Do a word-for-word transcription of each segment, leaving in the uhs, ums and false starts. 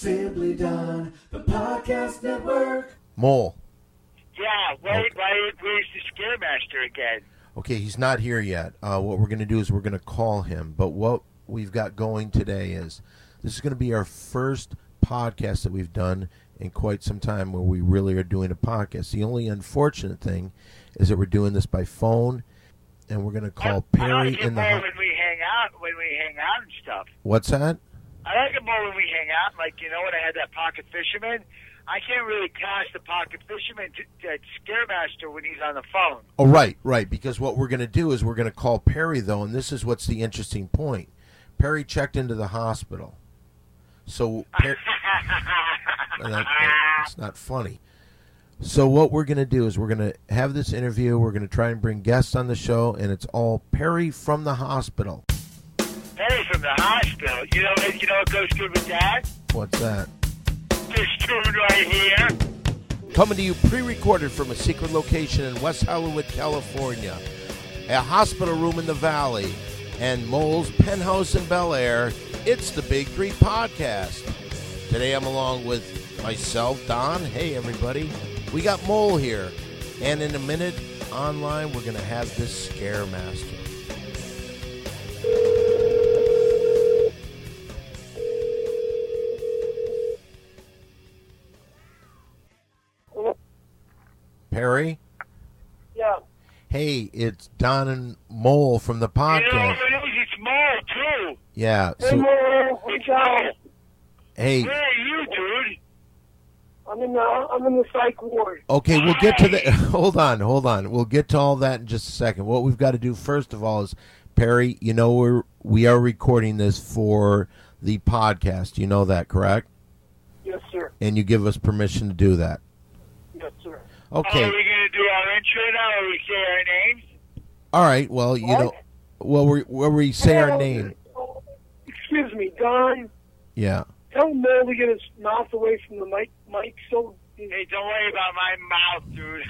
Simply Don, the podcast network. Mole. Yeah, wait, okay. wait, where's the Scaremaster again? Okay, he's not here yet. Uh, what we're going to do is we're going to call him. But what we've got going today is this is going to be our first podcast that we've done in quite some time where we really are doing a podcast. The only unfortunate thing is that we're doing this by phone, and we're going to call I, Perry I like it in the more ho- when we hang out, when we hang out and stuff. What's that? I like it more when we hang out. Like, you know, when I had that Pocket Fisherman, I can't really cast the Pocket Fisherman to, to Scaremaster when he's on the phone. Oh, right, right. Because what we're going to do is we're going to call Perry, though, and this is what's the interesting point. Perry checked into the hospital. So, per- that, it's not funny. So what we're going to do is we're going to have this interview. We're going to try and bring guests on the show, and it's all Perry from the hospital. Perry from the hospital? You know, you know what goes good with that? What's that? This tune right here. Coming to you pre-recorded from a secret location in West Hollywood, California. A hospital room in the Valley and Mole's penthouse in Bel Air. It's the Big Three Podcast. Today I'm along with myself, Don. Hey, everybody. We got Mole here. And in a minute, online, we're going to have this Scaremaster. Perry? Yeah. Hey, it's Don and Mole from the podcast. You know what it is? It's Mole, too. Yeah. Hey, So, Mole. Hey, John. hey. Where are you, dude? I'm in the I'm in the psych ward. Okay, we'll get to the... Hold on, hold on. We'll get to all that in just a second. What we've got to do first of all is, Perry, you know we're, we are recording this for the podcast. You know that, correct? Yes, sir. And you give us permission to do that. Yes, sir. Okay. Oh, are we going to do our intro now, or we say our names? All right, well, you What? know... Well, we where we say our Hello. name. Excuse me, Don. Yeah. Tell Mole to get his mouth away from the mic. Mic so. Hey, don't worry about my mouth, dude.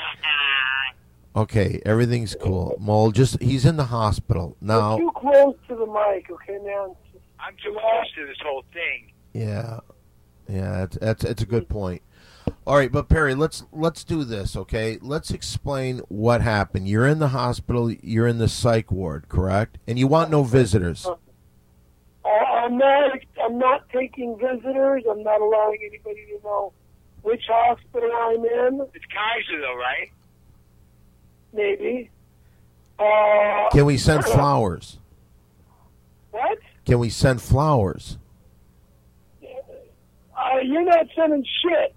Okay, everything's cool. Mole, just... He's in the hospital. Now... You're too close to the mic, okay, man? I'm too close to this whole thing. Yeah, yeah, that's that's, that's a good point. All right, but Perry, let's let's do this, okay? Let's explain what happened. You're in the hospital. You're in the psych ward, correct? And you want no visitors. Uh, I'm not. I'm not taking visitors. I'm not allowing anybody to know which hospital I'm in. It's Kaiser, though, right? Maybe. Uh, Can we send flowers? What? Can we send flowers? Uh, you're not sending shit.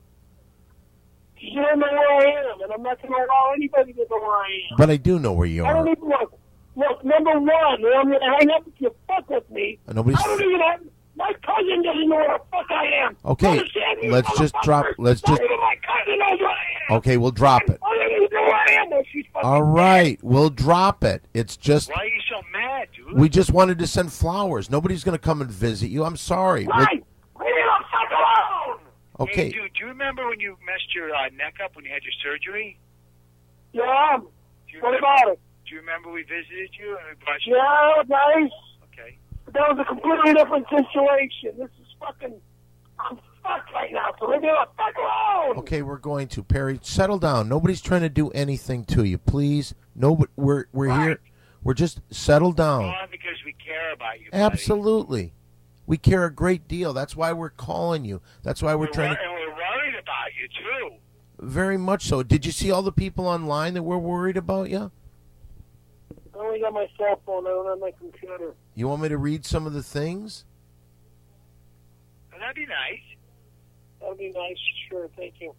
You don't know where I am, and I'm not going to allow anybody to know where I am. But I do know where you I don't are. even look. Look, number one, and I'm going to hang up if you fuck with me. Nobody's. I don't even have. My cousin doesn't know where the fuck I am. Okay, Understand me, let's just drop. motherfucker? Let's Not just. even my cousin knows where I am. Okay, we'll drop it. I don't even know where I am. Though she's fucking All right, we'll drop it. It's just Why are you so mad, dude? we just wanted to send flowers. Nobody's going to come and visit you. I'm sorry. dead. Right. Leave me the fuck alone. Okay. Hey, dude, do you remember when you messed your uh, neck up when you had your surgery? Yeah. Do you What remember, about it? Do you remember we visited you and we brought you? Yeah, nice. Okay. But that was a completely different situation. This is fucking. I'm fucked right now, so leave me the fuck alone. Okay, we're going to Perry. Settle down. Nobody's trying to do anything to you, please. No, we're we're Right. here. We're just settle down. All because we care about you, buddy. Absolutely, we care a great deal. That's why we're calling you. That's why we're We're trying wor- to. And we're worried about you, too. Very much so. Did you see all the people online that were worried about you? I only got my cell phone. I don't have my computer. You want me to read some of the things? Well, that'd be nice. That'd be nice. Sure. Thank you.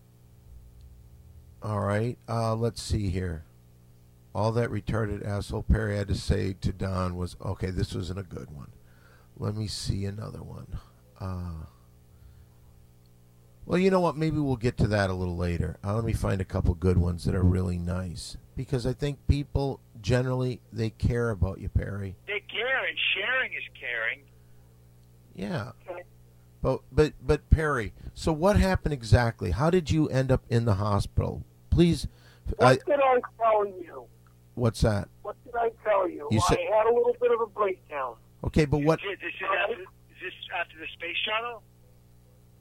All right. Uh, let's see here. All that retarded asshole Perry had to say to Don was, okay, this wasn't a good one. Let me see another one. Uh, well, you know what? Maybe we'll get to that a little later. Uh, let me find a couple good ones that are really nice. Because I think people, generally, they care about you, Perry. They care, and sharing is caring. Yeah. Okay. But, but, but Perry, so what happened exactly? How did you end up in the hospital? Please. What I, did I tell you? what's that? What did I tell you? You said- I had a little bit of a breakdown. Okay, but what? Is this, after, is this after the space shuttle?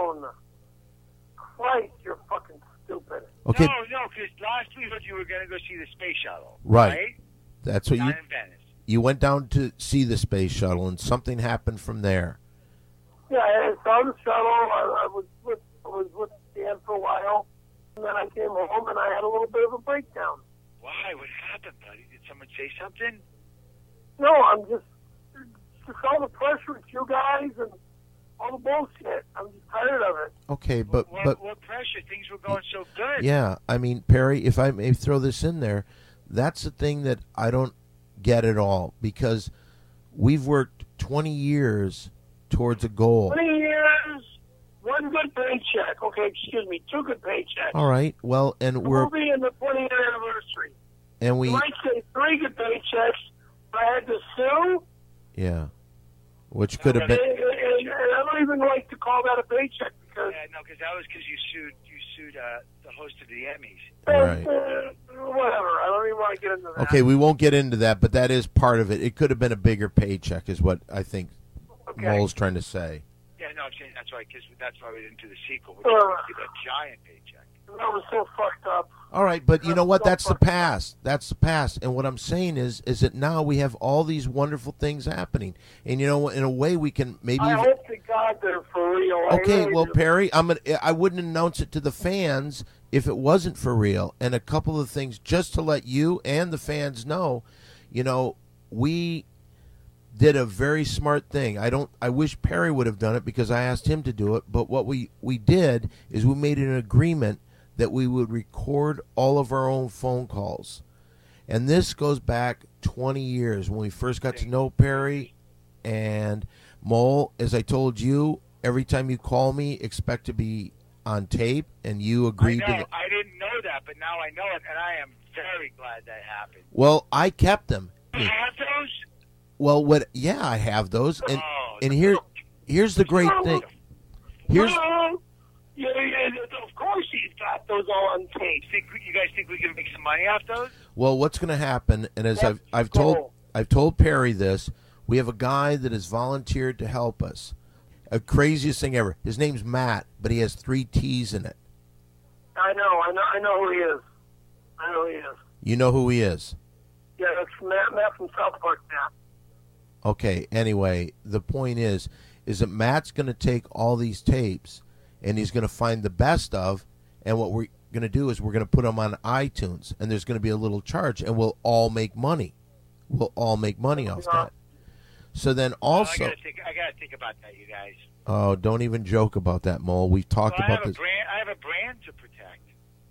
phone. Christ, you're fucking stupid. Okay. No, no, because last we heard you were going to go see the space shuttle. Right. Right? That's what Down you in Venice. you went down to see the space shuttle, and something happened from there. Yeah, I saw the shuttle. I, I was with I was with Dan for a while, and then I came home and I had a little bit of a breakdown. Why? What happened, buddy? Did someone say something? No, I'm just just all the pressure with you guys and all the bullshit. I'm just tired of it. Okay, but what, but what pressure? Things were going so good. yeah, I mean, Perry, if I may throw this in there, that's the thing that I don't get at all, because we've worked twenty years towards a goal. Twenty years, one good paycheck. Okay, excuse me, two good paychecks. All right, well, and The we're movie and the twenty-year anniversary. and we You might say three good paychecks. But I had to sue. yeah, which could have And, been and, and I don't even like to call that a paycheck because Yeah, no, because that was because you sued you sued uh, the host of the Emmys. Right. uh, whatever. I don't even want to get into that. okay. We won't get into that, but that is part of it. It could have been a bigger paycheck, is what I think Okay. Mole's trying to say. Yeah, no, I'm saying that's why because that's why we didn't do the sequel. We Uh. did a giant paycheck. That was so fucked up. All right, but you know what? Don't That's the fuck- past. That's the past. And what I'm saying is, is that now we have all these wonderful things happening, and you know, in a way, we can maybe. I even- hope to God they're for real. I Okay, really well, do. Perry, I'm gonna, I wouldn't announce it to the fans if it wasn't for real. And a couple of things just to let you and the fans know, you know, we did a very smart thing. I don't. I wish Perry would have done it because I asked him to do it. But what we we did is we made an agreement that we would record all of our own phone calls, and this goes back twenty years when we first got to know Perry and Mole. As I told you, every time you call me, expect to be on tape, and you I agreed know. to. The, I didn't know that, but now I know it, and I am very glad that happened. well, I kept them. You have those? Well, what? Yeah, I have those, and Oh, and here, here's the great thing. Here's Well, yeah, yeah, of course he's got those all on tape. Think you guys think we can make some money off those? well, what's going to happen, and as That's I've I've told cool. I've told Perry this. We have a guy that has volunteered to help us. A craziest thing ever. His name's Matt, but he has three T's in it. I know, I know, I know who he is. I know who he is. You know who he is. Yeah, that's Matt, Matt from South Park. Matt. Okay, anyway, the point is is that Matt's going to take all these tapes and he's going to find the best of, and what we're going to do is we're going to put them on iTunes, and there's going to be a little charge, and we'll all make money. We'll all make money off that. So then also, Oh, I gotta think. I gotta think about that, you guys. oh, don't even joke about that, Mole. We've talked Well, I about have a this. brand. I have a brand to protect.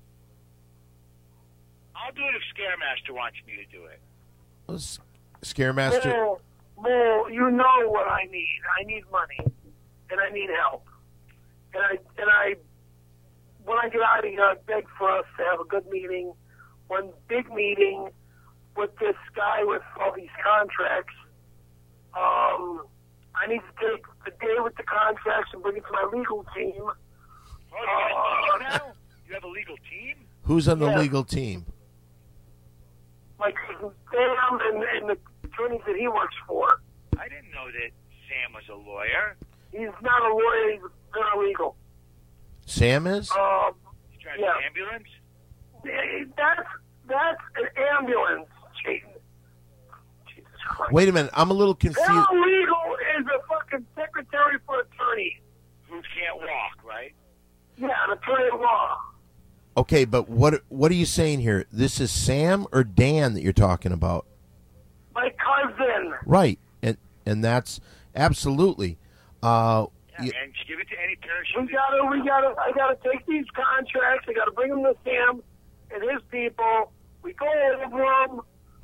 I'll do it if Scaremaster wants me to do it. S- Scaremaster. Mo, Mo, you know what I need. I need money, and I need help. And I and I, when I get out of here, I beg for us to have a good meeting, one big meeting with this guy with all these contracts. Um, I need to take a day with the contracts and bring it to my legal team. Oh, you got a team now? You have a legal team? Who's on the Yeah. legal team? Like Sam and, and the attorneys that he works for. I didn't know that Sam was a lawyer. He's not a lawyer. He's paralegal. Sam is? Um, He drives Yeah. an ambulance. That's that's an ambulance, Jason. Jesus Christ. Wait a minute. I'm a little confused. Paralegal is a fucking secretary for attorney. Who can't walk, right? Yeah, an attorney at law. Okay, but what what are you saying here? This is Sam or Dan that you're talking about? My cousin. Right, and and that's absolutely. Uh, Yeah, you- man. Give it to any We parachute. gotta, we gotta, I gotta take these contracts. I gotta bring them to Sam and his people. We go over them,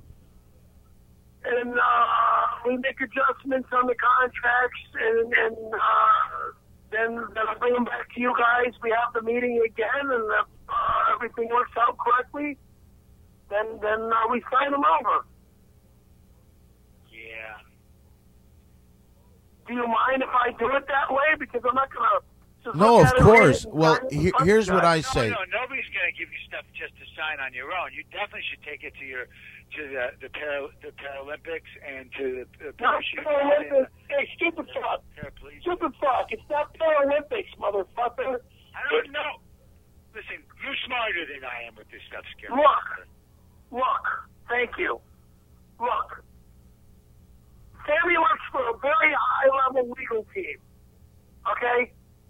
and uh, we make adjustments on the contracts, and and uh, then then I bring them back to you guys. We have the meeting again, and if uh, everything works out correctly, then then uh, we sign them over. Yeah. Do you mind if I do it that way? Because I'm not gonna. Just no, look of at it, read course. it, and Well, sign it. here, here's what I No, say. no, nobody's going to give you stuff just to sign on your own. You definitely should take it to your to the the, para, the Paralympics and to the, the Not parachute Paralympics. Hey, stupid fuck. paraplegic. Stupid fuck. It's not Paralympics, motherfucker. I don't know. Listen, you're smarter than I am with this stuff, Scary. Look. Look. Thank you. Look. Sammy works for a very high-level legal team. Okay?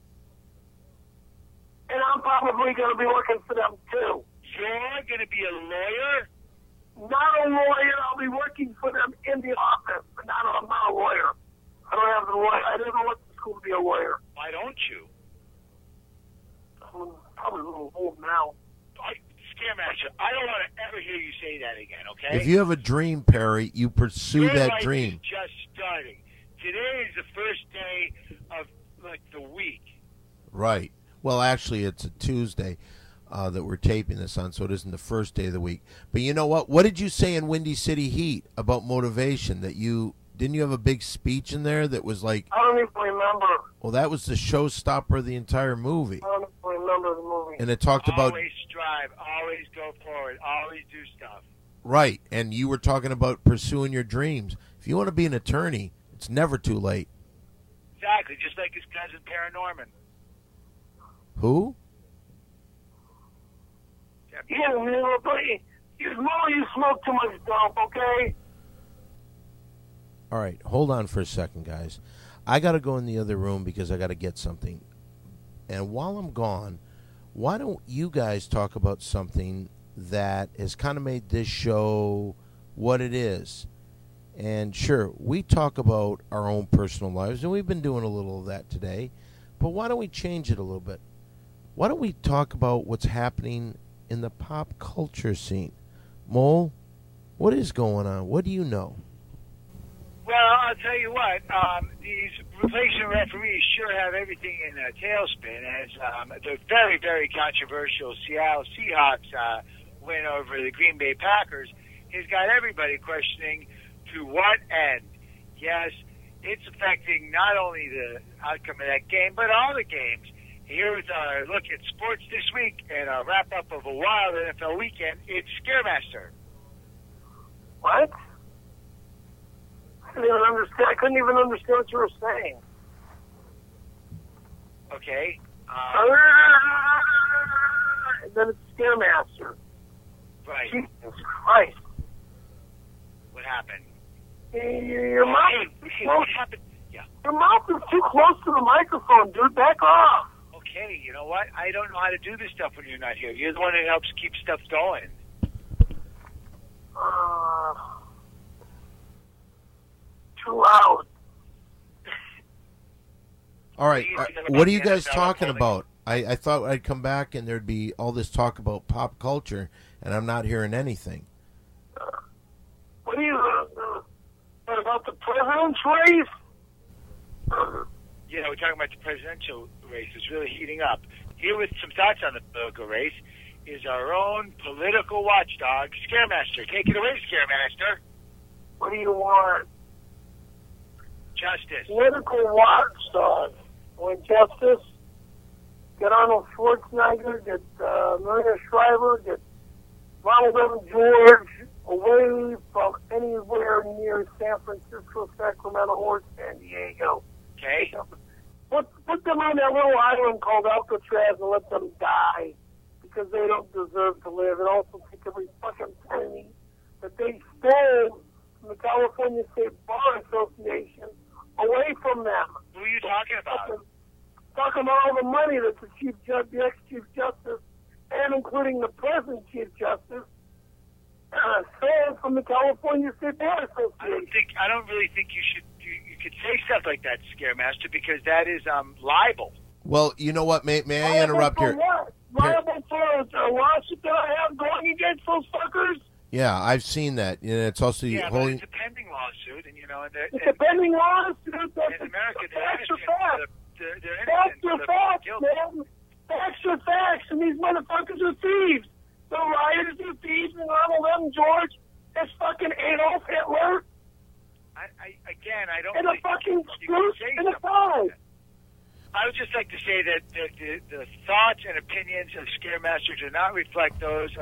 And I'm probably going to be working for them, too. You're going to be a lawyer? Not a lawyer. I'll be working for them in the office. But not, I'm not a lawyer. I don't have the lawyer. I didn't want the school to be a lawyer. Why don't you? I'm probably a little old now. I, Scaremaster, I don't want to ever hear you say that again, okay? If you have a dream, Perry, you pursue Your that life dream. is just starting. Today is the first day of, like, the week. Right. Well, actually, it's a Tuesday uh, that we're taping this on, so it isn't the first day of the week. But you know what? What did you say in Windy City Heat about motivation? That you didn't you have a big speech in there that was like? I don't even remember. Well, that was the showstopper of the entire movie, I don't even remember the movie. and it talked about Always strive. Always go forward. Always do stuff. right. And you were talking about pursuing your dreams. If you want to be an attorney, it's never too late. Exactly, just like his cousin Paranorman. Who? Yeah, you know, but you, Mo, you smoke too much dope, okay? All right, hold on for a second, guys. I got to go in the other room because I got to get something. And while I'm gone, why don't you guys talk about something that has kind of made this show what it is? And sure, we talk about our own personal lives, and we've been doing a little of that today. But why don't we change it a little bit? Why don't we talk about what's happening in the pop culture scene? Mole, what is going on? What do you know? Well, I'll tell you what. Um, these replacement referees sure have everything in a tailspin. As um, the very, very controversial Seattle Seahawks uh, win over the Green Bay Packers has got everybody questioning to what end. Yes, it's affecting not only the outcome of that game, but all the games. Here's our look at sports this week and a wrap-up of a wild N F L weekend. It's Scaremaster. What? I didn't even understand. I couldn't even understand what you were saying. Okay. Um, And then it's Scaremaster. right. Jesus Christ. What happened? Your mouth, Hey, hey, what happened? Yeah. your mouth is too close to the microphone, dude. Back off. Okay, you know what? I don't know how to do this stuff when you're not here. You're the one that helps keep stuff going. Uh, too loud. All right, all right. What are you guys talking about? I, I thought I'd come back and there'd be all this talk about pop culture, and I'm not hearing anything. What are you, uh, uh, about the president's race? You know, we're talking about the presidential race. It's really heating up. Here with some thoughts on the political race is our own political watchdog, Scaremaster. Take it away, Scaremaster. What do you want? Justice. Political watchdog. Want justice? Get Arnold Schwarzenegger, get uh, Maria Shriver, get Ronald Evan George away from anywhere near San Francisco, Sacramento, or San Diego. Okay. Put, put them on that little island called Alcatraz and let them die because they don't deserve to live. And also take every fucking penny that they stole from the California State Bar Association away from them. Who are you talking about? Talking, talking about all the money that the chief judge, the ex-chief justice, and including the present chief justice, uh, stole from the California State Bar I don't Association. think. I don't really think you should. You, you could say stuff like that, Scaremaster, because that is um libel. Well, you know what? May, may I Liable interrupt for here? What? Liable for a lawsuit that I have going against those fuckers? Yeah, I've seen that. And it's also Yeah, but holding. it's a pending lawsuit, and you know, and, It's and, a pending lawsuit. That's in America, they're facts are innocent. facts. They're, they're Facts innocent. are They're facts, guilty. man. Facts are facts, and these motherfuckers are thieves. The rioters are thieves, and Ronald M. George is fucking Adolf Hitler I, I, again, I don't. and a think fucking you can screw say and a something pie. like that. I would just like to say that the, the, the thoughts and opinions of Scaremaster do not reflect those of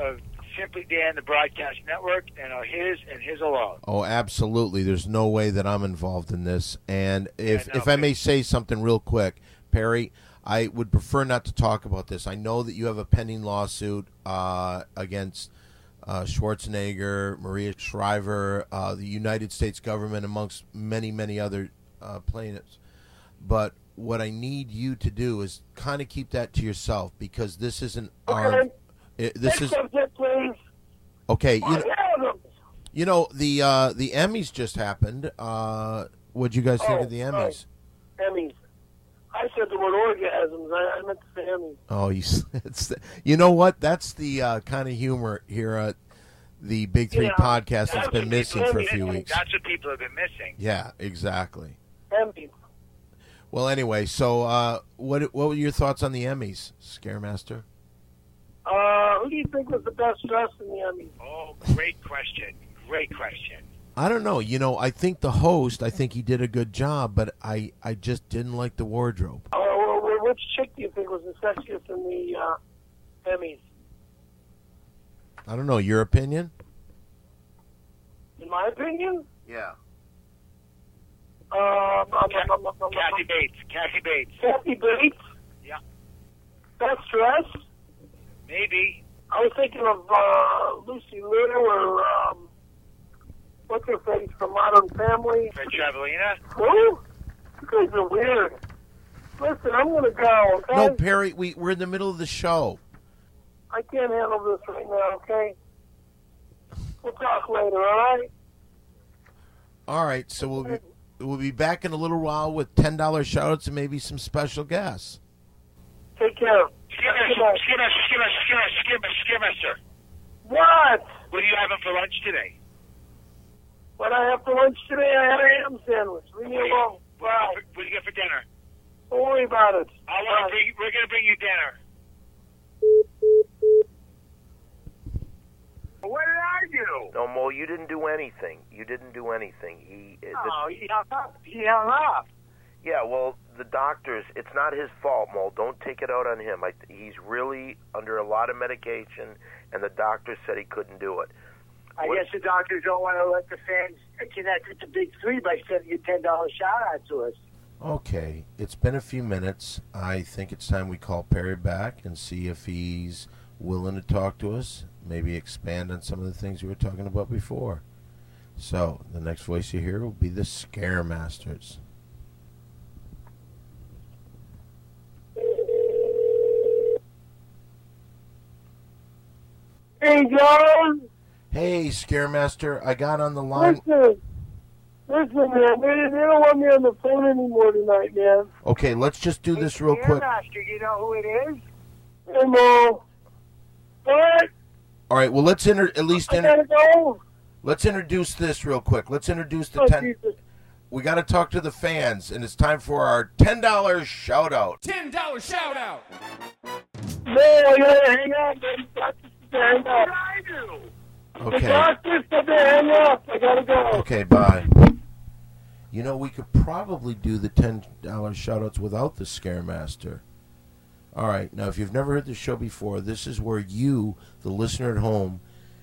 Simply Dan, the Broadcast Network, and are his and his alone. Oh, absolutely. There's no way that I'm involved in this. And if Yeah, no, if I may say something real quick, Perry, I would prefer not to talk about this. I know that you have a pending lawsuit uh, against uh, Schwarzenegger, Maria Shriver, uh, the United States government, amongst many, many other uh, plaintiffs. But what I need you to do is kind of keep that to yourself, because this isn't our... Okay. It, this Next is subject, please. okay. You, Orgasms. you know the uh, the Emmys just happened. Uh, what'd you guys think Oh, of the Emmys? oh, Emmys. I said the word orgasms. I, I meant to say Emmys. Oh, you it's the, you know what? That's the uh, kind of humor here at the Big Three Yeah, podcast that's that's been what missing people- for a few weeks. That's what people have been missing. Yeah, exactly. Emmys. Well, anyway, so uh, what what were your thoughts on the Emmys, Scaremaster? Uh, who do you think was the best dressed in the Emmys? Oh, great question. Great question. I don't know. You know, I think the host, I think he did a good job, but I, I just didn't like the wardrobe. Uh, well, well, which chick do you think was the sexiest in the uh, Emmys? I don't know. Your opinion? In my opinion, Yeah. um, um, Ca- um, um, um, um, Kathy Bates. Kathy Bates. Kathy Bates. Yeah. Best dressed. Maybe. I was thinking of uh, Lucy Liu or um, what's her face from Modern Family. Fred Travelina. Who? You guys are weird. Listen, I'm gonna go. Okay? No, Perry, we, we're in the middle of the show. I can't handle this right now. Okay. We'll talk later. All right. All right, so we'll be, we'll be back in a little while with ten dollars shout-outs and maybe some special guests. Take care. Skimmer, Goodbye. skimmer, skimmer, skimmer, skimmer, skimmer, sir. What? What are you having for lunch today? What I have for lunch today? I had a ham sandwich. Leave me alone. Wow. What do you get for dinner? Don't worry about it. I want Bye. to bring. We're going to bring you dinner. What did I do? No, Mo, you didn't do anything. You didn't do anything. He, it- Oh, he hung up. He hung up. yeah, well, the doctors, it's not his fault, Mo. Don't take it out on him. I, he's really under a lot of medication, and the doctor said he couldn't do it. I What- guess the doctors don't want to let the fans connect with the Big Three by sending a ten dollar shout out to us. Okay, it's been a few minutes. I think it's time we call Perry back and see if he's willing to talk to us, maybe expand on some of the things we were talking about before. So, the next voice you hear will be the Scaremasters. Hey, John. Hey, Scaremaster, I got on the line. Listen. Listen, man. They, they don't want me on the phone anymore tonight, man. Okay, let's just do this real quick. Master, you know who it is? Hey, Mo. What? All right, well, let's inter- at least I inter- gotta go. let's introduce this real quick. Let's introduce the Oh, ten. Jesus. We got to talk to the fans, and it's time for our ten dollars shout out. ten dollars shout out. No, I gotta hang up. The doctor said to hang up. I do. The Okay. doctor said to hang up. I gotta go. Okay, bye. You know, we could probably do the ten dollars shout-outs without the Scaremaster. All right, now, if you've never heard the show before, this is where you, the listener at home,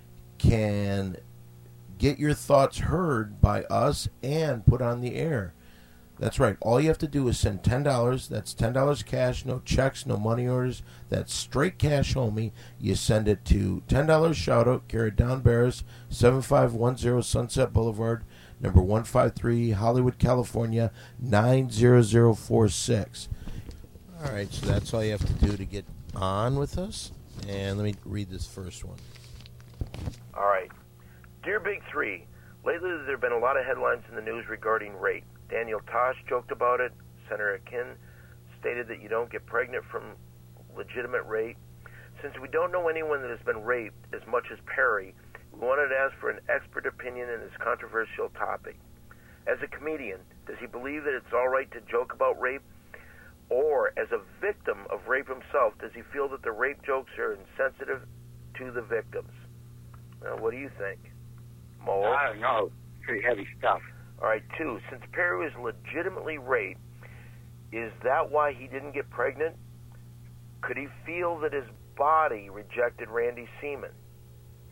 can get your thoughts heard by us and put on the air. That's right. All you have to do is send ten dollars. That's ten dollars cash, no checks, no money orders. That's straight cash, homie. You send it to ten dollars shout-out, Carrot Down Bears, seven five one zero Sunset Boulevard, number one five three, Hollywood, California, nine zero zero four six. All right, so that's all you have to do to get on with us. And let me read this first one. All right. Dear Big Three, lately there have been a lot of headlines in the news regarding rape. Daniel Tosh joked about it. Senator Akin stated that you don't get pregnant from legitimate rape. Since we don't know anyone that has been raped as much as Perry, we wanted to ask for an expert opinion in this controversial topic. As a comedian, does he believe that it's all right to joke about rape? Or, as a victim of rape himself, does he feel that the rape jokes are insensitive to the victims? Now, what do you think? Mo? I don't know. Pretty heavy stuff. All right, two, since Perry was legitimately raped, is that why he didn't get pregnant? Could he feel that his body rejected Randy's semen?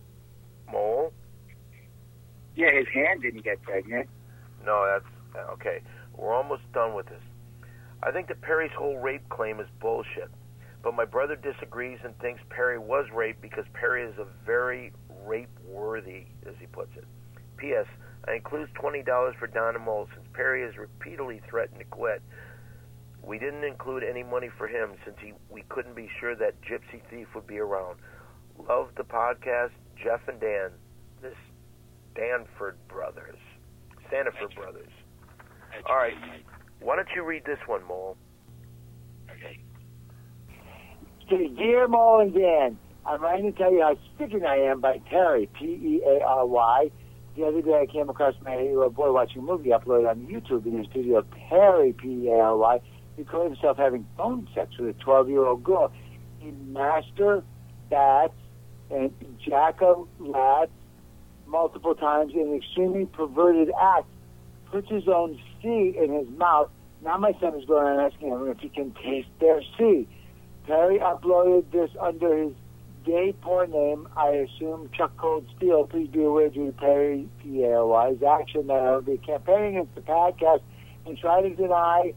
Mole? Yeah, his hand didn't get pregnant. No, that's... Okay, we're almost done with this. I think that Perry's whole rape claim is bullshit. But my brother disagrees and thinks Perry was raped because Perry is a very rape-worthy, as he puts it. P S. I include twenty dollars for Don and Mole since Perry has repeatedly threatened to quit. We didn't include any money for him since he, we couldn't be sure that Gypsy Thief would be around. Love the podcast, Jeff and Dan. This Stanford Brothers. Stanford Brothers. All right. Why don't you read this one, Mole? Okay. Dear Mole and Dan, I'm writing to tell you how sickened I am by Perry, P E A R Y. The other day I came across my eight-year-old boy watching a movie uploaded on YouTube in his studio. Perry, P E A R Y, recorded himself having phone sex with a twelve-year-old girl. He masturbats and ejaculates multiple times in an extremely perverted act. Puts his own C in his mouth. Now my son is going around asking him if he can taste their C. Perry uploaded this under his gay porn name, I assume Chuck Cold Steel. Please be aware due to Perry, P A R Y's action that I will be campaigning against the podcast and try to deny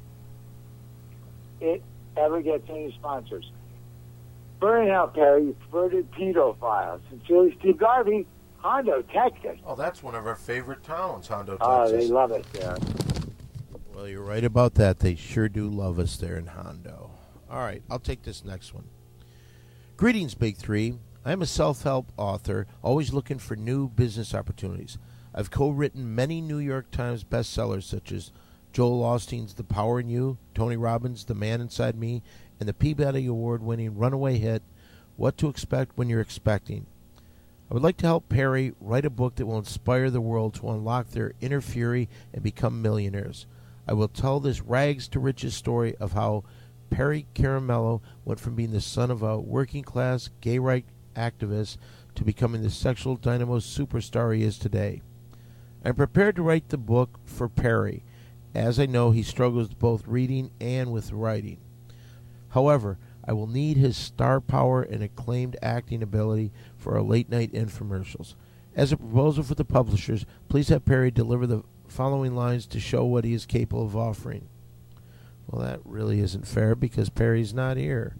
it ever gets any sponsors. Burn in hell, Perry, you perverted pedophile. Sincerely, Steve Garvey, Hondo, Texas. Oh, that's one of our favorite towns, Hondo, Texas. Oh, they love it there. Well, you're right about that. They sure do love us there in Hondo. All right, I'll take this next one. Greetings, Big Three. I'm a self-help author, always looking for new business opportunities. I've co-written many New York Times bestsellers such as Joel Osteen's The Power in You, Tony Robbins' The Man Inside Me, and the Peabody Award-winning runaway hit, What to Expect When You're Expecting. I would like to help Perry write a book that will inspire the world to unlock their inner fury and become millionaires. I will tell this rags-to-riches story of how Perry Caramello went from being the son of a working-class gay rights activist to becoming the sexual dynamo superstar he is today. I'm prepared to write the book for Perry, as I know he struggles with both reading and with writing. However, I will need his star power and acclaimed acting ability for our late-night infomercials. As a proposal for the publishers, please have Perry deliver the following lines to show what he is capable of offering. Well, that really isn't fair because Perry's not here.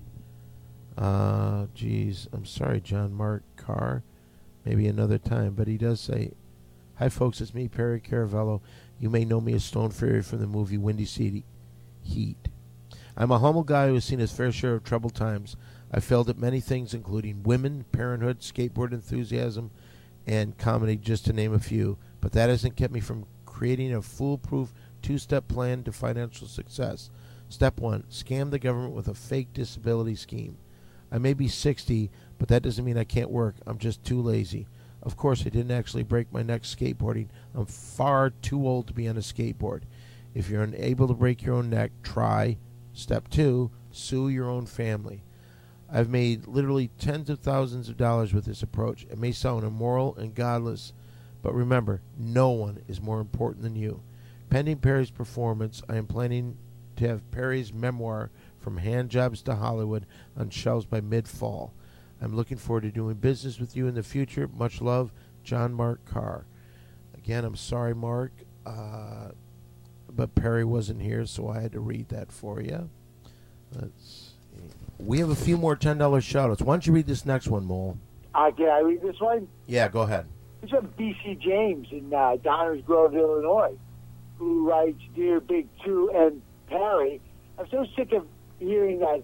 Uh, geez, I'm sorry, John Mark Carr. Maybe another time, but he does say, "Hi, folks, it's me, Perry Caravello. You may know me as Stone Fury from the movie Windy City Heat. I'm a humble guy who has seen his fair share of troubled times. I've failed at many things, including women, parenthood, skateboard enthusiasm, and comedy, just to name a few. But that hasn't kept me from creating a foolproof two-step plan to financial success. Step one, scam the government with a fake disability scheme. I may be sixty, but that doesn't mean I can't work. I'm just too lazy. Of course, I didn't actually break my neck skateboarding. I'm far too old to be on a skateboard. If you're unable to break your own neck, try. Step two, sue your own family. I've made literally tens of thousands of dollars with this approach. It may sound immoral and godless, but remember, no one is more important than you. Pending Perry's performance, I am planning to have Perry's memoir, From Handjobs to Hollywood, on shelves by mid-fall. I'm looking forward to doing business with you in the future. Much love, John Mark Carr." Again, I'm sorry, Mark, uh, but Perry wasn't here, so I had to read that for you. Let's see. We have a few more ten dollar shout-outs. Why don't you read this next one, Mole? Uh, can I read this one? Yeah, go ahead. This is from B C James in uh, Downers Grove, Illinois, who writes, "Dear Big Two and Perry, I'm so sick of hearing that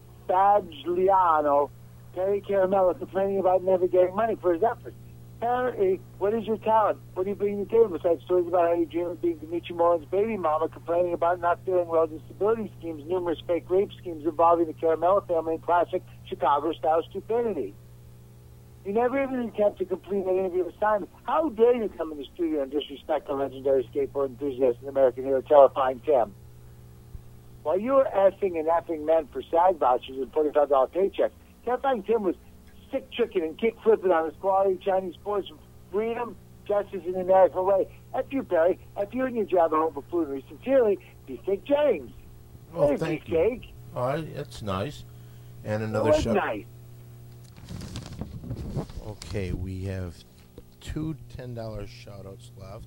Fagliano, Perry Caramello, complaining about never getting money for his efforts. Perry, what is your talent? What do you bring to the table besides stories about how you dream of being Dimitri Mullen's baby mama, complaining about not feeling well, disability schemes, numerous fake rape schemes involving the Caramello family, and classic Chicago-style stupidity? You never even attempt to complete an interview assignment. How dare you come in the studio and disrespect the legendary skateboard enthusiast and American hero, Terrifying Tim? While you were effing and effing men for SAG vouchers and forty-five dollar paychecks, Terrifying Tim was sick tricking and kick flipping on his quality Chinese sports for freedom, justice, and the American way. F you, Perry. F you and your job at home buffoonery. Sincerely, Beefcake James." Oh, Hey, thank you. Beefcake. Oh, that's nice. And That another was shout. nice. Okay, we have two ten dollars shout-outs left.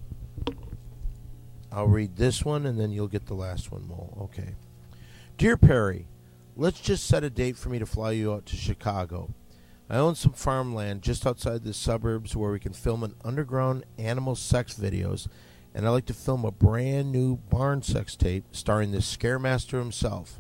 I'll read this one, and then you'll get the last one, Mole. Okay. Dear Perry, let's just set a date for me to fly you out to Chicago. I own some farmland just outside the suburbs where we can film an underground animal sex videos, and I'd like to film a brand new barn sex tape starring the Scaremaster himself.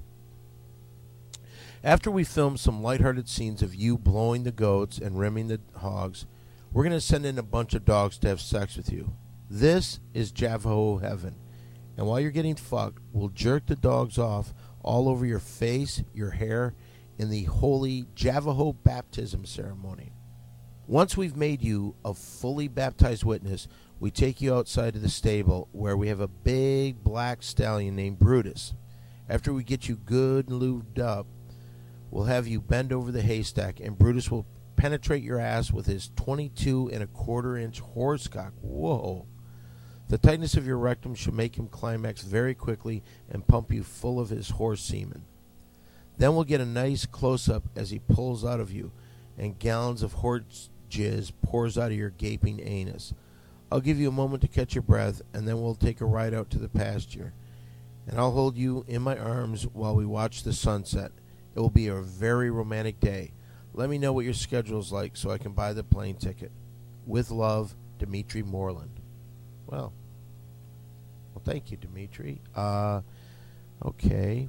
After we film some lighthearted scenes of you blowing the goats and rimming the hogs, we're going to send in a bunch of dogs to have sex with you. This is Javaho heaven, and while you're getting fucked, we'll jerk the dogs off all over your face, your hair, in the holy Javaho baptism ceremony. Once we've made you a fully baptized witness, we take you outside of the stable where we have a big black stallion named Brutus. After we get you good and lubed up, we'll have you bend over the haystack, and Brutus will penetrate your ass with his twenty-two and a quarter inch horsecock. Whoa. The tightness of your rectum should make him climax very quickly and pump you full of his horse semen. Then we'll get a nice close-up as he pulls out of you, and gallons of horse jizz pours out of your gaping anus. I'll give you a moment to catch your breath, and then we'll take a ride out to the pasture. And I'll hold you in my arms while we watch the sunset. It will be a very romantic day. Let me know what your schedule's like so I can buy the plane ticket. With love, Dimitri Moreland. Well, well, thank you, Dimitri. Uh, okay.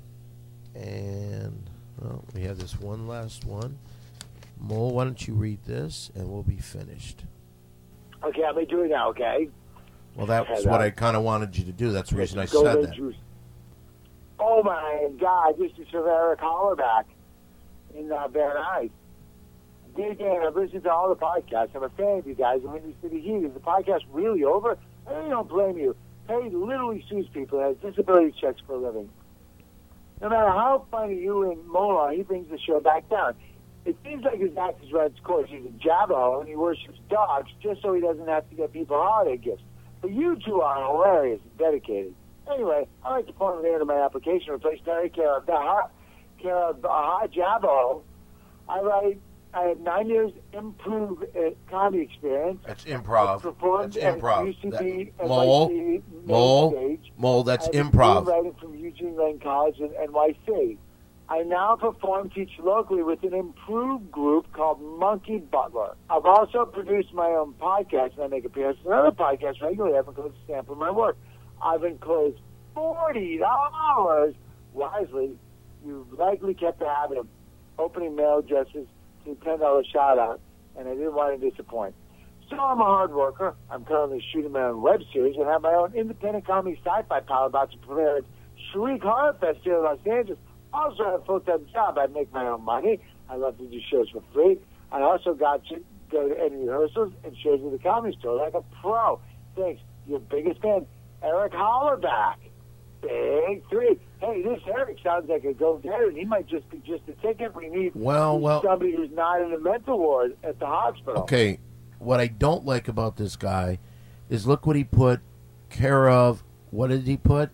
And well, we have this one last one. Mole, why don't you read this, and we'll be finished. Okay, I'm going to do it now, okay? Well, that's Okay, what uh, I kind of wanted you to do. That's the reason I Go said to that. Juice. Oh, my God. This is from Eric Hollerback in uh, Van Nuys. Dear Dan, I've listened to all the podcasts. I'm a fan of you guys. I'm in the city heat. Is the podcast really over? I really don't blame you. Perry literally sues people and has disability checks for a living. No matter how funny you and Mole are, he brings the show back down. It seems like his act has run its course. He's a Javaho and he worships dogs just so he doesn't have to get people holiday gifts. But you two are hilarious and dedicated. Anyway, I'd like to point the end of my application to replace Perry care of the hot, care of a hot Javaho. I write. I have nine years improv uh, comedy experience. That's improv. I performed That's improv. At U C B That, N Y C Mole, Mole, stage. Mole, that's I have improv. a writing from Eugene Lane College in N Y C. I now perform, teach locally with an improved group called Monkey Butler. I've also produced my own podcast, and I make appearances on other podcasts regularly. I've enclosed a sample of my work. I've enclosed forty dollars. Wisely, you've likely kept the habit of opening mail addresses to ten dollars shout-out, and I didn't want to disappoint. So I'm a hard worker. I'm currently shooting my own web series and have my own independent comedy sci-fi power about to premiere at Shriek Horror Fest here in Los Angeles. Also have a full-time job. I make my own money. I love to do shows for free. I also got to go to any rehearsals and shows at the Comedy Store like a pro. Thanks. Your biggest fan, Eric Hollerback. Big three. Hey, this Eric sounds like a go-getter, and he might just be just a ticket. We need Well, well- somebody who's not in a mental ward at the hospital. Okay, what I don't like about this guy is look what he put care of. What did he put?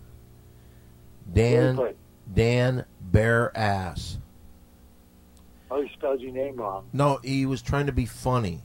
Dan, What did he put? Dan Bare Ass. Oh, he spelled your name wrong. No, he was trying to be funny.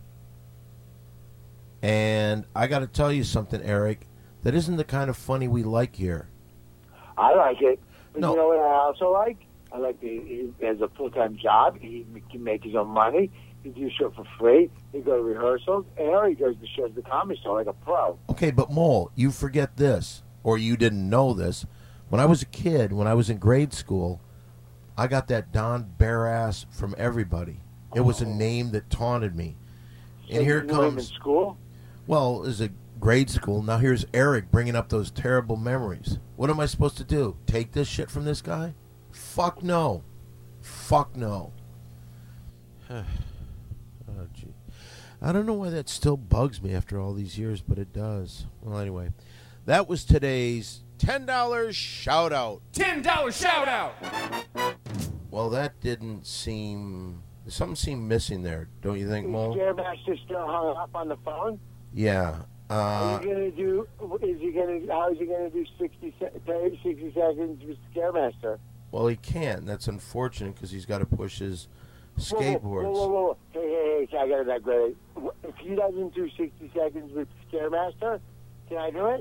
And I got to tell you something, Eric. That isn't the kind of funny we like here. I like it. But No. you know what I also like? I like that he has a full-time job. He can make his own money. He do a show for free. He go to rehearsals. And he goes to shows at the Comedy Store like a pro. Okay, but Mole, you forget this, or you didn't know this. When I was a kid, when I was in grade school, I got that Don Bare Ass from everybody. It was a name that taunted me. So And here you knew him in comes, school? well, it was a grade school. Now here's Eric bringing up those terrible memories. What am I supposed to do? Take this shit from this guy? Fuck no. Fuck no. Oh, gee. I don't know why that still bugs me after all these years, but it does. Well, anyway, that was today's ten dollars shout out. ten dollars shout out. Well, that didn't seem. Something seemed missing there, don't you think, Is Mo? Scaremaster still hung up on the phone? Yeah. Are Uh, you gonna do? Is he gonna? How is he gonna do sixty, se- thirty, sixty seconds with Scaremaster? well, he can't. That's unfortunate because he's got to push his skateboards. Whoa, whoa, whoa, whoa! Hey, hey, hey! Okay, I got it that great. If he doesn't do sixty seconds with Scaremaster, can I do it?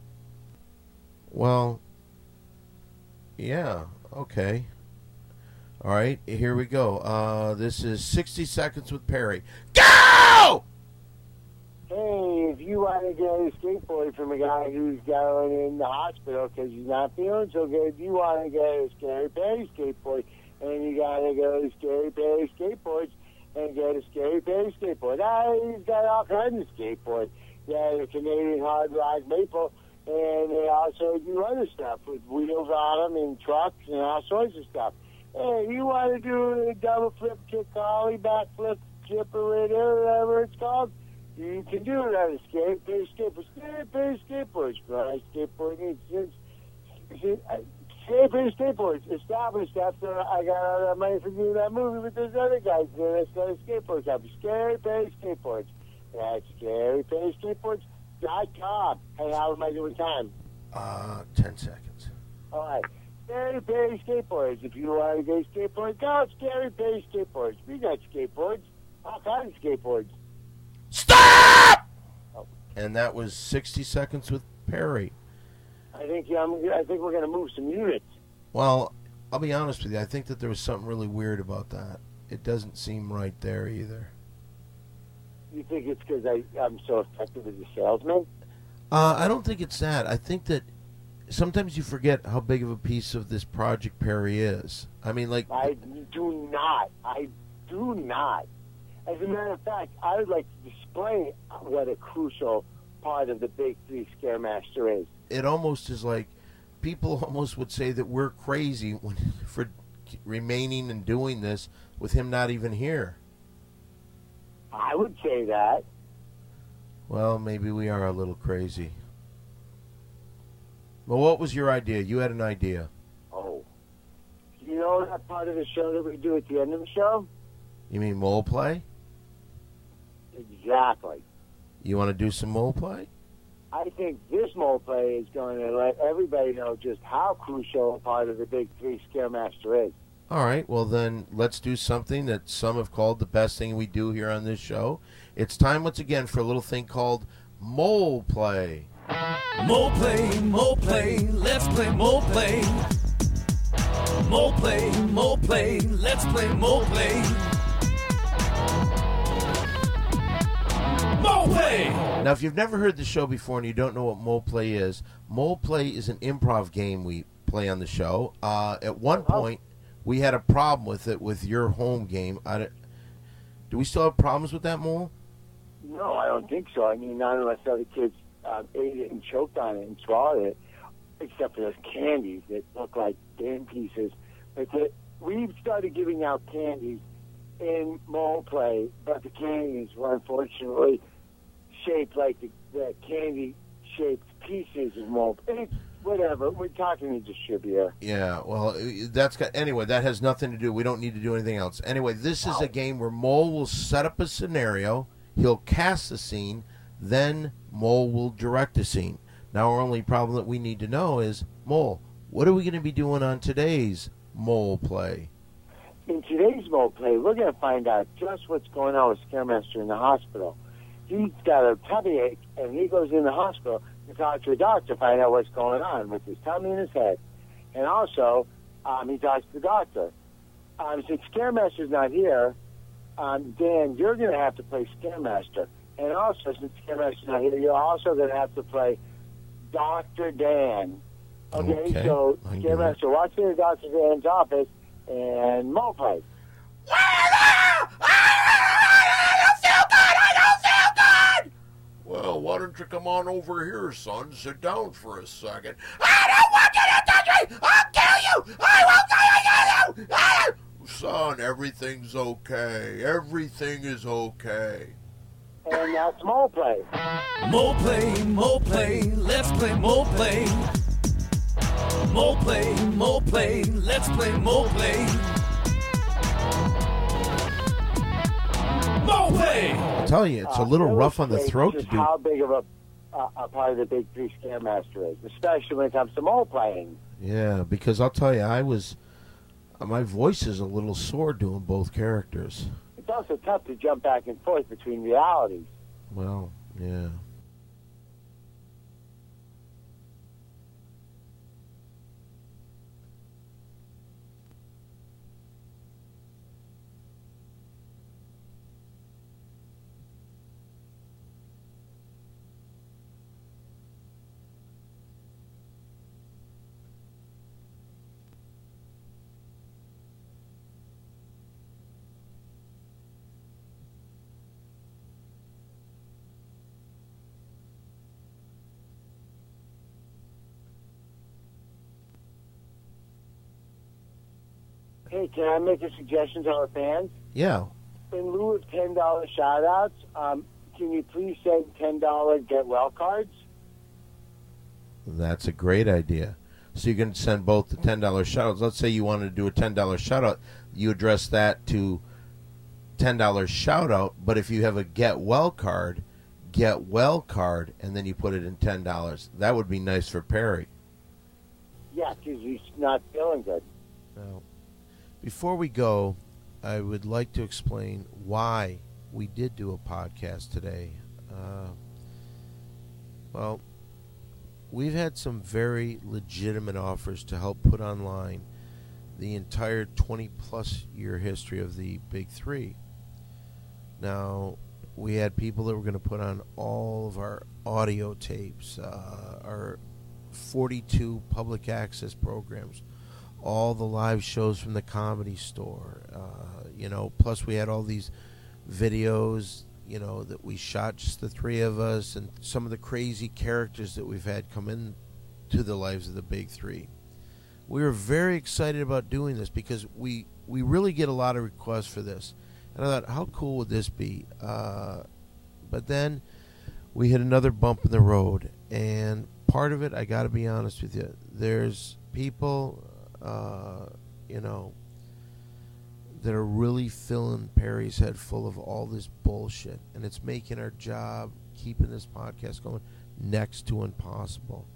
Well, yeah, okay. All right, here we go. Uh, this is sixty seconds with Perry. Go! Hey, if you want to get a skateboard from a guy who's going in the hospital because he's not feeling so good, you want to get a Scary Perry skateboard, and you got to go to Scary Perry Skateboards and get a Scary Perry skateboard. Now, he's got all kinds of skateboards. Yeah, the Canadian Hard Rock Maple, and they also do other stuff with wheels on them and trucks and all sorts of stuff. Hey, you want to do a double flip, kick, ollie, back flip, chip, or whatever it's called? You can do it on a Scary Perry skateboard. Scary Perry skateboards, right? Skateboard needs Scary Perry skateboards established after I got all that money for doing that movie with those other guys. Then I started skateboard shop. Scary Perry skateboards. That's Scary Perry skateboards dot com. Hey, how am I doing time? Uh, ten seconds. All right. Scary Perry skateboards. If you want to go skateboard, go Scary Perry skateboards. We got skateboards. All kinds of skateboards. Stop! Oh. And that was sixty seconds with Perry. I think yeah, I'm, I think we're going to move some units. Well, I'll be honest with you. I think that there was something really weird about that. It doesn't seem right there either. You think it's because I'm so effective as a salesman? Uh, I don't think it's that. I think that sometimes you forget how big of a piece of this project Perry is. I mean, like... I do not. I do not. As a matter of fact, I would like to display what a crucial part of the Big Three Scaremaster is. It almost is like people almost would say that we're crazy when, for remaining and doing this with him not even here. I would say that. Well, maybe we are a little crazy. Well, what was your idea? You had an idea. Oh. You know that part of the show that we do at the end of the show? You mean mole play? Exactly. You want to do some mole play? I think this mole play is going to let everybody know just how crucial a part of the Big Three Scaremaster is. All right, well then let's do something that some have called the best thing we do here on this show. It's time once again for a little thing called mole play. Mole play, mole play, let's play mole play. Mole play, mole play, let's play mole play. Mole play! Now, if you've never heard the show before and you don't know what mole play is, mole play is an improv game we play on the show. Uh, at one point, we had a problem with it with your home game. I don't, do we still have problems with that, Mole? No, I don't think so. I mean, none of us other kids uh, ate it and choked on it and swallowed it, except for those candies that look like game pieces. But the, we've started giving out candies in mole play, but the candies were unfortunately shaped like the, the candy-shaped pieces of mole play. Whatever, we're talking to the distributor. Yeah, well, that's got, anyway, that has nothing to do. We don't need to do anything else. Anyway, this is a game where Mole will set up a scenario, he'll cast the scene, then Mole will direct the scene. Now, our only problem that we need to know is, Mole, what are we going to be doing on today's Mole Play? In today's Mole Play, we're going to find out just what's going on with Scaremaster in the hospital. He's got a tummy ache, and he goes in the hospital to talk to a doctor to find out what's going on with his tummy and his head. And also, um, he talks to the doctor. Um, since Scaremaster's not here, um, Dan, you're going to have to play Scaremaster. And also, since Scaremaster's not here, you're also going to have to play Doctor Dan. Okay, okay. So Scaremaster walks into Doctor Dan's office and Mole plays. Well, why don't you come on over here, son? Sit down for a second. I don't want you to touch me! I'll kill you! I will kill you! Ah! Son, everything's okay. Everything is okay. And that's Mole Play. Mole play, mole play, let's play mole play. Mole play, mole play, let's play mole play. Mole play! I tell you, it's a little uh, rough on the throat to just do. How big of a, uh, a part of the Big Three Scaremaster is, especially when it comes to mole playing. Yeah, because I'll tell you, I was, uh, my voice is a little sore doing both characters. it's also tough to jump back and forth between realities. Well, yeah. Hey, can I make a suggestion to our fans? Yeah. In lieu of ten dollars shout-outs, um, can you please send ten dollars get-well cards? That's a great idea. So you can send both the ten dollars shout-outs. Let's say you wanted to do a ten dollars shout-out. You address that to ten dollars shout-out, but if you have a get-well card, get-well card, and then you put it in ten dollars. That would be nice for Perry. Yeah, because he's not feeling good. Now, before we go, I would like to explain why we did do a podcast today. Uh, well, we've had some very legitimate offers to help put online the entire twenty-plus year history of the Big Three. Now, we had people that were going to put on all of our audio tapes, uh, our forty-two public access programs, all the live shows from the Comedy Store, uh, you know, plus we had all these videos, you know, that we shot, just the three of us, and some of the crazy characters that we've had come in to the lives of the Big Three. We were very excited about doing this because we, we really get a lot of requests for this. And I thought, how cool would this be? Uh, but then we hit another bump in the road, and part of it, I got to be honest with you, there's people... Uh, you know, that are really filling Perry's head full of all this bullshit, and it's making our job, keeping this podcast going, next to impossible.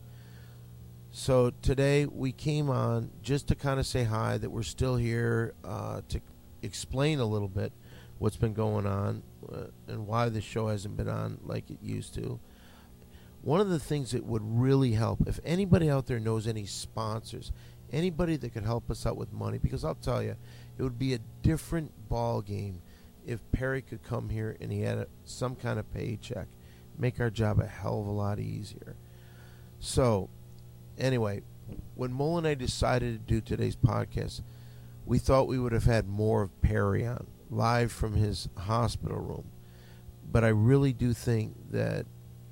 So today we came on just to kind of say hi, that we're still here, uh, to explain a little bit what's been going on uh, and why the show hasn't been on like it used to. One of the things that would really help, if anybody out there knows any sponsors, anybody that could help us out with money, because I'll tell you, it would be a different ball game if Perry could come here and he had a, some kind of paycheck. Make our job a hell of a lot easier. So, anyway, when Mole and I decided to do today's podcast, we thought we would have had more of Perry on, live from his hospital room. But I really do think that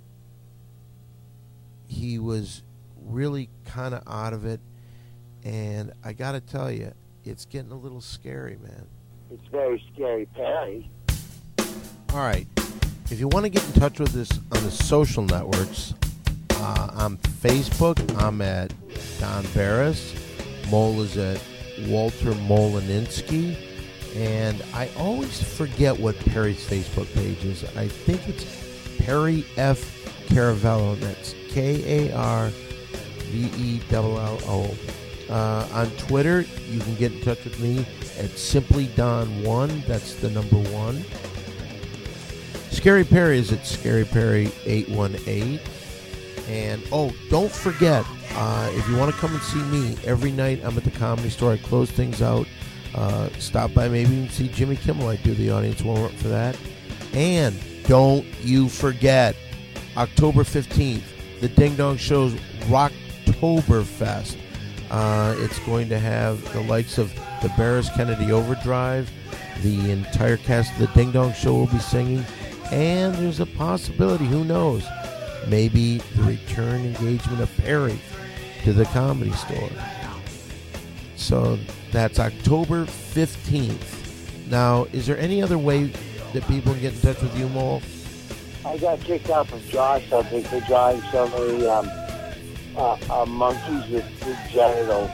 he was really kind of out of it. And I got to tell you, it's getting a little scary, man. It's very scary, Perry. All right. If you want to get in touch with us on the social networks, uh, on Facebook, I'm at Don Barris. Mole is at Walter Molininski. And I always forget what Perry's Facebook page is. I think it's Perry F. Caravello, and that's K A R V E L L O. Uh, on Twitter, you can get in touch with me at Simply Don one. That's the number one. Scary Perry is at Scary Perry eight one eight. And, oh, don't forget, uh, if you want to come and see me, every night I'm at the Comedy Store. I close things out. Uh, stop by, maybe even see Jimmy Kimmel. I do the audience warm-up for that. And don't you forget, October fifteenth, the Ding Dong Show's Rocktoberfest. Uh, it's going to have the likes of the Barris Kennedy Overdrive. The entire cast of the Ding Dong Show will be singing. And there's a possibility, who knows, maybe the return engagement of Perry to the Comedy Store. So that's October fifteenth. Now, is there any other way that people can get in touch with you, Mole? I got kicked out from Josh something for drawing so many um, uh, uh, monkeys with, with genitals.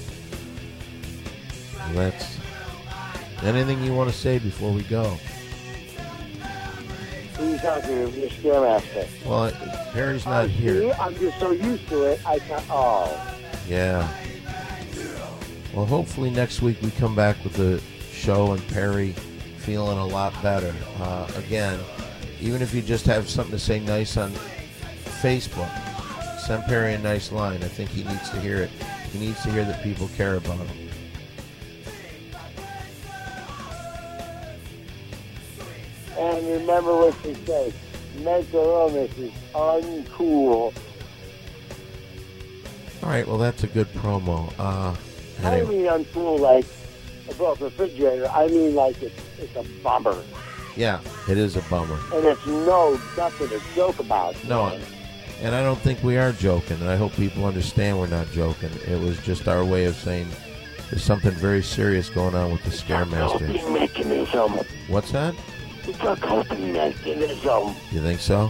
That's anything you want to say before we go? Who are you talking to? You're Scaremaster. Well, Perry's not uh, here. See? I'm just so used to it. I can't. Oh. Yeah. Well, hopefully next week we come back with a show and Perry feeling a lot better. Uh, again, even if you just have something to say nice on Facebook, send Perry a nice line. I think he needs to hear it. He needs to hear that people care about him. And remember what they say, mental illness is uncool. All right, well, that's a good promo. Uh, I anyway. mean uncool like a broken refrigerator. I mean like it's, it's a bummer. Yeah, it is a bummer. And it's no, nothing to joke about. No, man. and I don't think we are joking, and I hope people understand we're not joking. It was just our way of saying there's something very serious going on with the Scaremaster. It's a coping mechanism. What's that? It's a coping mechanism. You think so?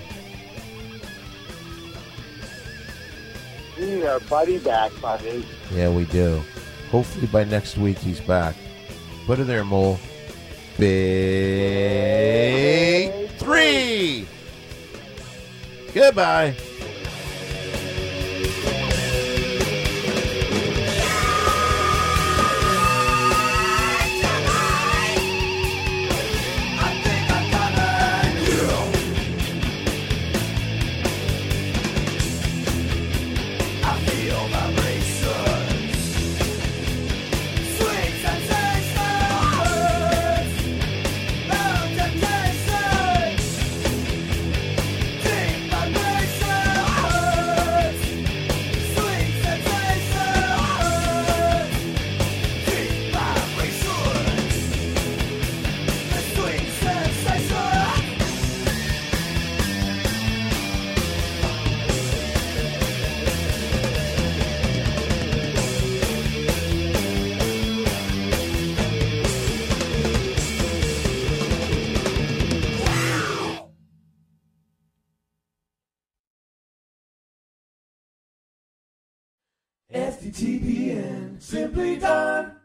We need our buddy back, buddy. Yeah, we do. Hopefully by next week he's back. Put it there, Mole. Big three. Goodbye. S T T P N, simply done.